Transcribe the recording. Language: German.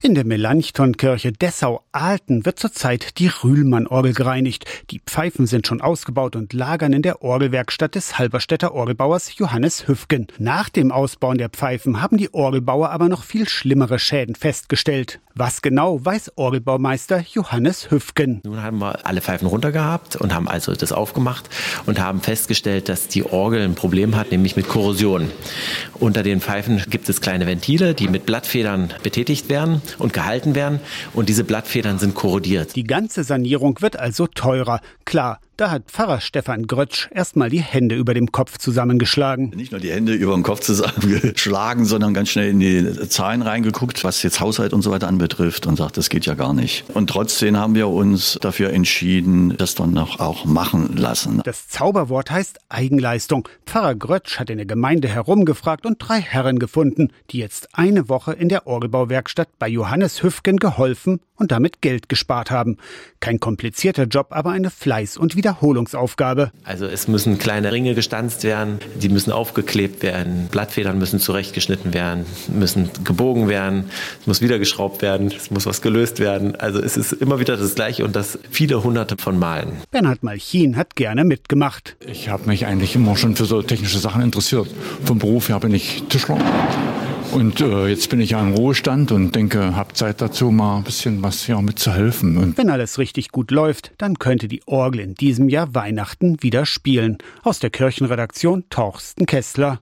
In der Melanchthon-Kirche Dessau-Alten wird zurzeit die Rühlmann-Orgel gereinigt. Die Pfeifen sind schon ausgebaut und lagern in der Orgelwerkstatt des Halberstädter Orgelbauers Johannes Hüfgen. Nach dem Ausbauen der Pfeifen haben die Orgelbauer aber noch viel schlimmere Schäden festgestellt. Was genau, weiß Orgelbaumeister Johannes Hüfgen. Nun haben wir alle Pfeifen runter gehabt und haben also das aufgemacht und haben festgestellt, dass die Orgel ein Problem hat, nämlich mit Korrosion. Unter den Pfeifen gibt es kleine Ventile, die mit Blattfedern betätigt werden und gehalten werden, und diese Blattfedern sind korrodiert. Die ganze Sanierung wird also teurer. Klar, da hat Pfarrer Stefan Grötsch erstmal die Hände über dem Kopf zusammengeschlagen. Nicht nur die Hände über dem Kopf zusammengeschlagen, sondern ganz schnell in die Zahlen reingeguckt, was jetzt Haushalt und so weiter anbetrifft, und sagt, das geht ja gar nicht. Und trotzdem haben wir uns dafür entschieden, das dann noch auch machen lassen. Das Zauberwort heißt Eigenleistung. Pfarrer Grötsch hat in der Gemeinde herumgefragt und 3 Herren gefunden, die jetzt eine Woche in der Orgelbauwerkstatt bei Johannes Hüfgen geholfen und damit Geld gespart haben. Kein komplizierter Job, aber eine Fleiß- und Wiederholungsaufgabe. Also es müssen kleine Ringe gestanzt werden, die müssen aufgeklebt werden, Blattfedern müssen zurechtgeschnitten werden, müssen gebogen werden, es muss wieder geschraubt werden, es muss was gelöst werden. Also es ist immer wieder das Gleiche und das viele hunderte von Malen. Bernhard Malchin hat gerne mitgemacht. Ich habe mich eigentlich immer schon für so technische Sachen interessiert. Vom Beruf her bin ich Tischler. Und jetzt bin ich ja im Ruhestand und denke, habe Zeit dazu, mal ein bisschen was hier mitzuhelfen. Und wenn alles richtig gut läuft, dann könnte die Orgel in diesem Jahr Weihnachten wieder spielen. Aus der Kirchenredaktion Torsten Kessler.